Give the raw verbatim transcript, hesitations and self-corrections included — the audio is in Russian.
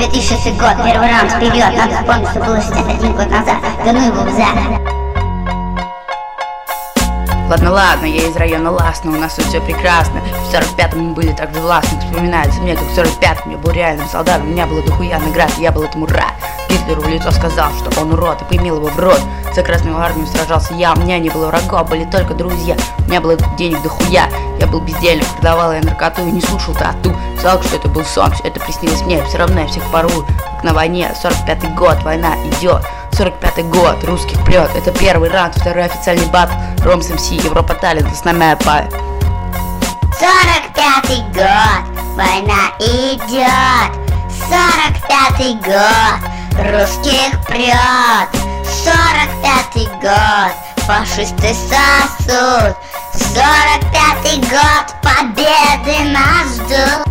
две тысячи шестой год, первый раунд вперед. Надо вспомнить, что было шестьдесят один год назад. Да ну его в зад. Ладно, ладно, я из района Ласна, у нас тут все прекрасно. В сорок пятом мы были так же властны. Вспоминается мне, как в сорок пятом я был реальным солдатом. У меня было дохуя наград, я был этому рад. Гитлеру в лицо сказал, что он урод, и поимел его в рот. За Красную армию сражался я, у меня не было врагов, были только друзья. У меня было денег дохуя, я был бездельник, продавал я наркоту и не слушал тату. Жалко, что это был сон, все это приснилось мне, все равно я всех порву, как на войне. Сорок пятый год, война идет. сорок пятый год, русских прет. Это первый раунд, второй официальный бат. Ромс МС, Европа Талент, основная пая. сорок пятый год, война идет. сорок пятый год, русских прет. сорок пятый год, фашисты сосут. сорок пятый год, победы нас ждут.